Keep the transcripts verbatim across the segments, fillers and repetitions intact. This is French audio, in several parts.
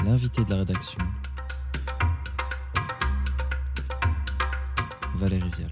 L'invité de la rédaction, Valérie Vial.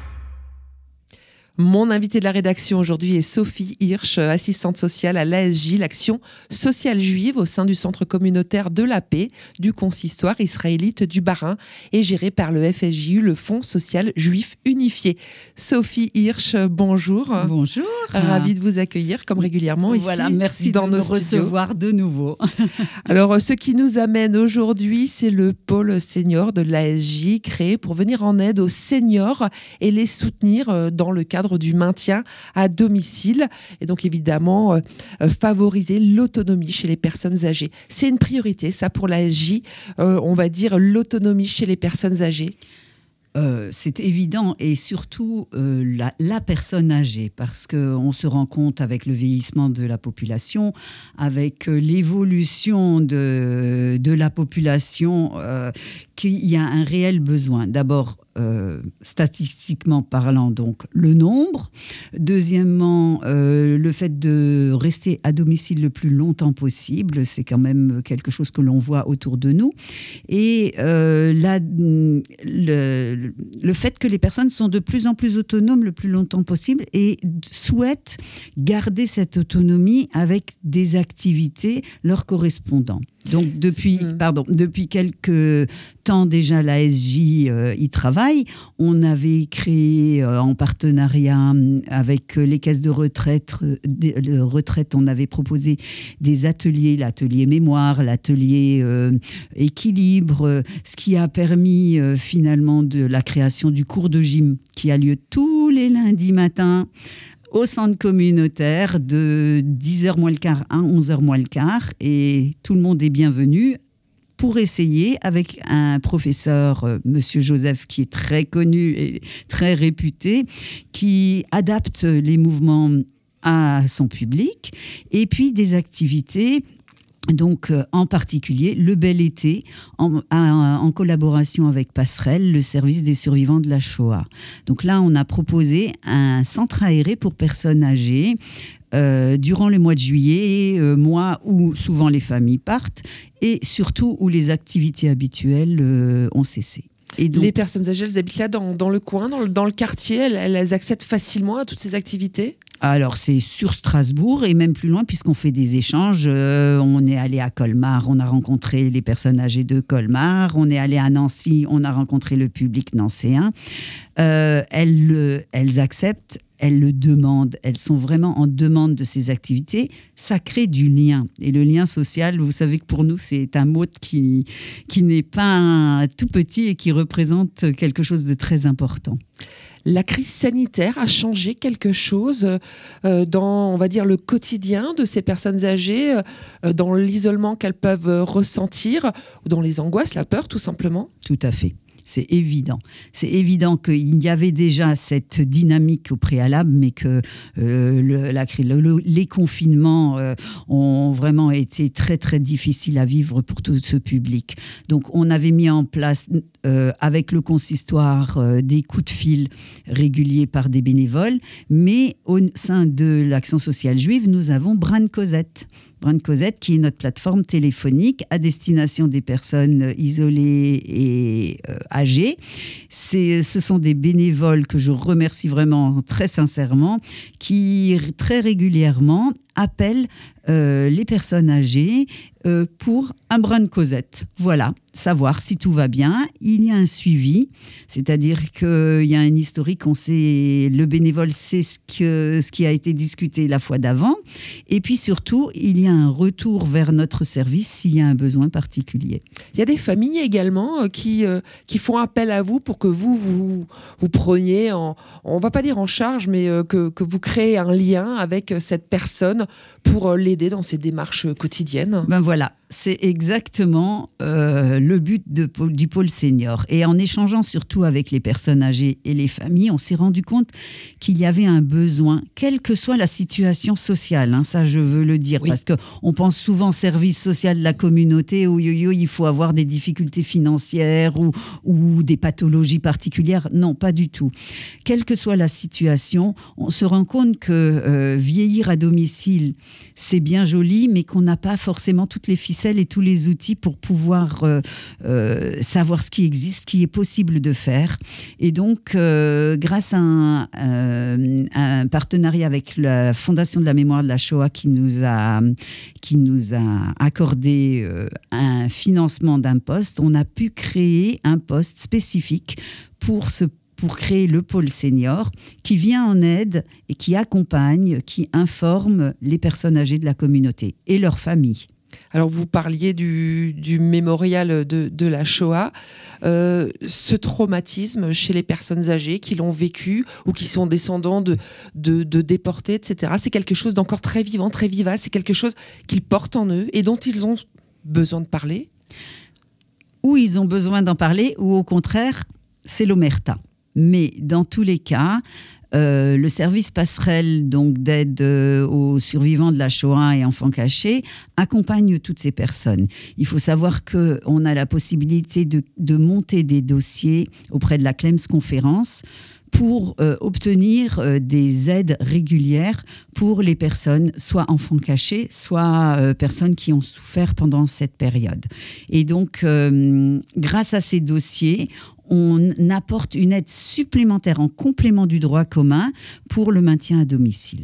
Mon invité de la rédaction aujourd'hui est Sophie Hirsch, assistante sociale à l'A S J, l'Action sociale juive au sein du centre communautaire de la paix du consistoire israélite du Bas-Rhin et géré par le F S J U, le Fonds social juif unifié. Sophie Hirsch, bonjour. Bonjour. Ravie de vous accueillir comme régulièrement ici. Voilà, merci dans de nos nous recevoir de nouveau. Alors, ce qui nous amène aujourd'hui, c'est le pôle senior de l'A S J, créé pour venir en aide aux seniors et les soutenir dans le cadre du maintien à domicile et donc évidemment euh, euh, favoriser l'autonomie chez les personnes âgées. C'est une priorité, ça, pour l'A S J, euh, on va dire l'autonomie chez les personnes âgées. Euh, c'est évident, et surtout euh, la, la personne âgée, parce qu'on se rend compte avec le vieillissement de la population, avec euh, l'évolution de, de la population, euh, qu'il y a un réel besoin. D'abord, euh, statistiquement parlant, donc le nombre. Deuxièmement, euh, le fait de rester à domicile le plus longtemps possible, c'est quand même quelque chose que l'on voit autour de nous. Et euh, la, le, le fait que les personnes sont de plus en plus autonomes le plus longtemps possible et souhaitent garder cette autonomie avec des activités leur correspondant. Donc depuis, mmh. pardon, depuis quelques temps déjà, l'A S J euh, y travaille. On avait créé euh, en partenariat avec les caisses de retraite, euh, de retraite, on avait proposé des ateliers, l'atelier mémoire, l'atelier euh, équilibre, euh, ce qui a permis euh, finalement de la création du cours de gym qui a lieu tous les lundis matins au centre communautaire de dix heures moins le quart à onze heures moins le quart, et tout le monde est bienvenu pour essayer avec un professeur, euh, Monsieur Joseph, qui est très connu et très réputé, qui adapte les mouvements à son public, et puis des activités. Donc, euh, en particulier, le Bel Été, en, en, en collaboration avec Passerelle, le service des survivants de la Shoah. Donc là, on a proposé un centre aéré pour personnes âgées euh, durant le mois de juillet, euh, mois où souvent les familles partent, et surtout où les activités habituelles euh, ont cessé. Et donc, les personnes âgées, elles habitent là dans, dans le coin, dans le, dans le quartier, elles, elles accèdent facilement à toutes ces activités ? Alors, c'est sur Strasbourg et même plus loin, puisqu'on fait des échanges. Euh, on est allé à Colmar, on a rencontré les personnes âgées de Colmar. On est allé à Nancy, on a rencontré le public nancéen. Euh, elles, elles acceptent, elles le demandent. Elles sont vraiment en demande de ces activités. Ça crée du lien. Et le lien social, vous savez que pour nous, c'est un mot qui, qui n'est pas tout petit et qui représente quelque chose de très important. La crise sanitaire a changé quelque chose euh, dans, on va dire, le quotidien de ces personnes âgées, euh, dans l'isolement qu'elles peuvent ressentir, ou dans les angoisses, la peur, tout simplement ? Tout à fait. C'est évident. C'est évident qu'il y avait déjà cette dynamique au préalable, mais que euh, le, la, le, les confinements euh, ont vraiment été très, très difficiles à vivre pour tout ce public. Donc, on avait mis en place, euh, avec le consistoire, euh, des coups de fil réguliers par des bénévoles, mais au sein de l'Action sociale juive, nous avons Bran Cosette. Bran Cosette, qui est notre plateforme téléphonique à destination des personnes isolées et euh, âgées. C'est, ce sont des bénévoles que je remercie vraiment très sincèrement, qui très régulièrement appellent euh, les personnes âgées euh, pour un brin de Cosette. Voilà, savoir si tout va bien. Il y a un suivi, c'est-à-dire qu'il y a un historique, on sait, le bénévole sait ce, que, ce qui a été discuté la fois d'avant. Et puis surtout, il y a un retour vers notre service s'il y a un besoin particulier. Il y a des familles également euh, qui, euh, qui font appel à vous pour que vous, vous, vous preniez, en, on ne va pas dire en charge, mais euh, que, que vous créez un lien avec cette personne pour l'aider dans ses démarches quotidiennes. Ben voilà, c'est exactement euh, le but de, du pôle senior. Et en échangeant surtout avec les personnes âgées et les familles, on s'est rendu compte qu'il y avait un besoin, quelle que soit la situation sociale. Hein, ça, je veux le dire, oui. Parce qu'on pense souvent service social de la communauté où yo, yo, il faut avoir des difficultés financières ou, ou des pathologies particulières. Non, pas du tout. Quelle que soit la situation, on se rend compte que euh, vieillir à domicile, c'est bien joli, mais qu'on n'a pas forcément toutes les ficelles ficelles et tous les outils pour pouvoir euh, euh, savoir ce qui existe, ce qui est possible de faire. Et donc, euh, grâce à un, euh, un partenariat avec la Fondation de la mémoire de la Shoah qui nous a, qui nous a accordé euh, un financement d'un poste, on a pu créer un poste spécifique pour ce pour créer le pôle senior qui vient en aide et qui accompagne, qui informe les personnes âgées de la communauté et leurs familles. Alors, vous parliez du, du mémorial de, de la Shoah. Euh, ce traumatisme chez les personnes âgées qui l'ont vécu ou qui sont descendants de, de, de déportés, et cetera, c'est quelque chose d'encore très vivant, très vivace. C'est quelque chose qu'ils portent en eux et dont ils ont besoin de parler. Ou ils ont besoin d'en parler, ou au contraire, c'est l'omerta. Mais dans tous les cas, euh, le service passerelle donc d'aide euh, aux survivants de la Shoah et enfants cachés accompagne toutes ces personnes. Il faut savoir qu'on a la possibilité de, de monter des dossiers auprès de la Clems Conférence pour euh, obtenir euh, des aides régulières pour les personnes, soit enfants cachés, soit euh, personnes qui ont souffert pendant cette période. Et donc, euh, grâce à ces dossiers, on apporte une aide supplémentaire en complément du droit commun pour le maintien à domicile.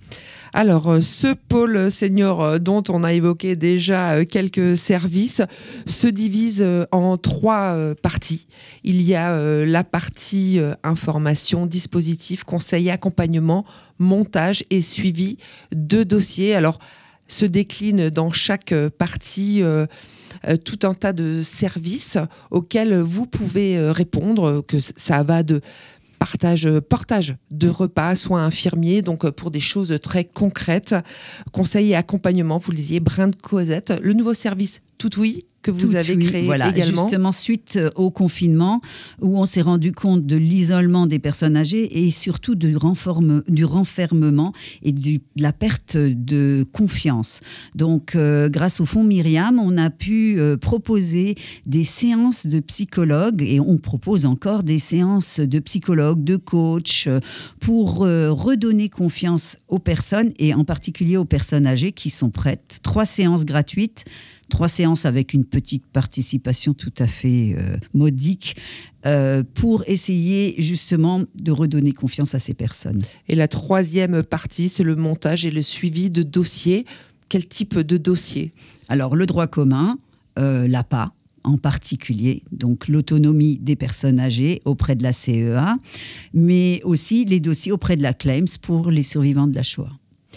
Alors, ce pôle senior dont on a évoqué déjà quelques services se divise en trois parties. Il y a la partie information, dispositif, conseil, accompagnement, montage et suivi de dossiers. Alors, se décline dans chaque partie euh, euh, tout un tas de services auxquels vous pouvez euh, répondre, que ça va de partage, portage de repas, soins infirmiers, donc pour des choses très concrètes, conseil et accompagnement, vous le disiez, brin de Cosette, le nouveau service Tout Oui que vous Tout avez oui, créé voilà, également. Justement, suite au confinement, où on s'est rendu compte de l'isolement des personnes âgées et surtout du, renforme, du renfermement et du, de la perte de confiance. Donc, euh, grâce au fonds Myriam, on a pu euh, proposer des séances de psychologues et on propose encore des séances de psychologues, de coachs, euh, pour euh, redonner confiance aux personnes et en particulier aux personnes âgées qui sont prêtes. Trois séances gratuites. Trois séances avec une petite participation tout à fait euh, modique euh, pour essayer justement de redonner confiance à ces personnes. Et la troisième partie, c'est le montage et le suivi de dossiers. Quel type de dossier ? Alors, le droit commun, euh, l'A P A en particulier, donc l'autonomie des personnes âgées auprès de la C E A, mais aussi les dossiers auprès de la Clems pour les survivants de la Shoah.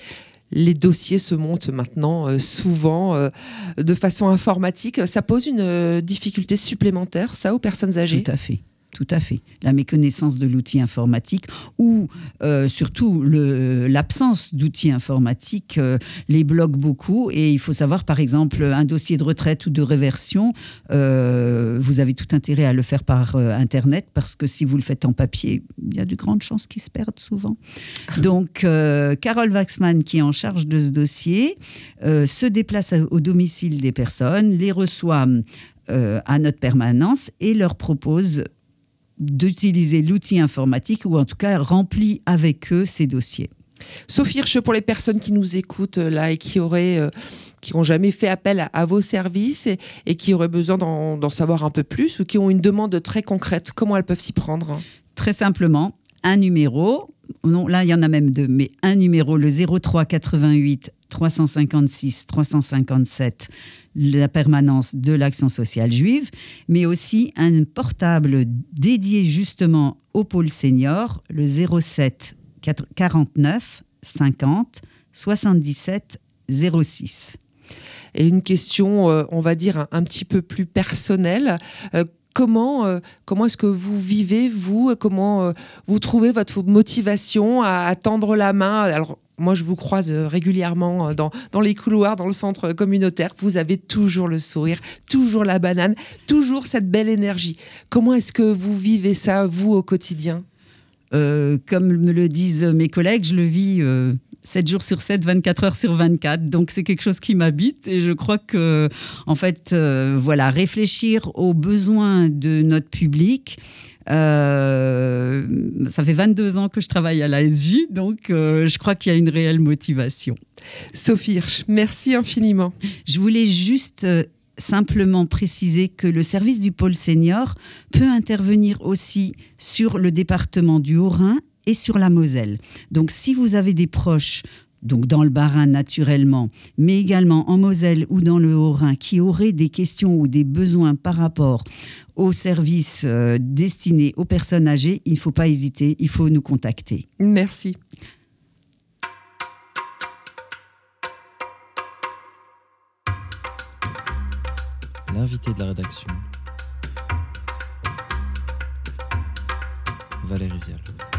Les dossiers se montent maintenant euh, souvent euh, de façon informatique. Ça pose une euh, difficulté supplémentaire, ça, aux personnes âgées ? Tout à fait. Tout à fait. La méconnaissance de l'outil informatique ou euh, surtout le, l'absence d'outils informatiques euh, les bloque beaucoup. Et il faut savoir, par exemple, un dossier de retraite ou de réversion, euh, vous avez tout intérêt à le faire par euh, Internet parce que si vous le faites en papier, il y a de grandes chances qu'ils se perdent souvent. Donc, euh, Carole Waxman, qui est en charge de ce dossier, euh, se déplace au domicile des personnes, les reçoit euh, à notre permanence et leur propose d'utiliser l'outil informatique ou en tout cas remplit avec eux ces dossiers. Sophie Hirsch, pour les personnes qui nous écoutent là et qui auraient, euh, qui n'ont jamais fait appel à, à vos services et, et qui auraient besoin d'en, d'en savoir un peu plus ou qui ont une demande très concrète, comment elles peuvent s'y prendre ? Très simplement, un numéro, non, là il y en a même deux, mais un numéro, le zéro trois quatre-vingt-huit trois cent cinquante-six trois cent cinquante-sept, la permanence de l'Action sociale juive, mais aussi un portable dédié justement au pôle senior, le zéro sept quarante-neuf cinquante soixante-dix-sept zéro six. Et une question, euh, on va dire, un, un petit peu plus personnelle. Euh, Comment, euh, comment est-ce que vous vivez, vous ? Comment euh, vous trouvez votre motivation à, à tendre la main ? Alors, moi, je vous croise régulièrement dans, dans les couloirs, dans le centre communautaire. Vous avez toujours le sourire, toujours la banane, toujours cette belle énergie. Comment est-ce que vous vivez ça, vous, au quotidien ? euh, Comme me le disent mes collègues, je le vis euh, sept jours sur sept, vingt-quatre heures sur vingt-quatre. Donc, c'est quelque chose qui m'habite. Et je crois que, en fait, euh, voilà, réfléchir aux besoins de notre public, Euh, ça fait vingt-deux ans que je travaille à l'A S J, donc euh, je crois qu'il y a une réelle motivation. Sophie Hirsch, merci infiniment. Je voulais juste euh, simplement préciser que le service du pôle senior peut intervenir aussi sur le département du Haut-Rhin et sur la Moselle. Donc si vous avez des proches, donc dans le Bas-Rhin naturellement, mais également en Moselle ou dans le Haut-Rhin, qui auraient des questions ou des besoins par rapport aux services euh, destinés aux personnes âgées, il ne faut pas hésiter, il faut nous contacter. Merci. L'invité de la rédaction, Valérie Vial.